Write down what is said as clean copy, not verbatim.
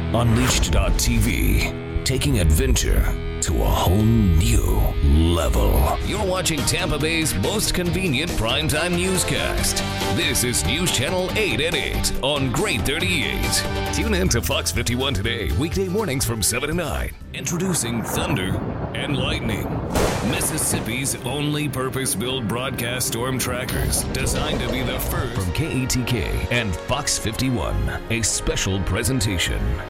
Unleashed.tv, taking adventure to a whole new level. You're watching Tampa Bay's most convenient primetime newscast. This is News Channel 8 at 8 on Great 38. Tune in to Fox 51 today, weekday mornings from 7 to 9. Introducing Thunder and Lightning, Mississippi's only purpose-built broadcast storm trackers, designed to be the first. From KETK and Fox 51, a special presentation.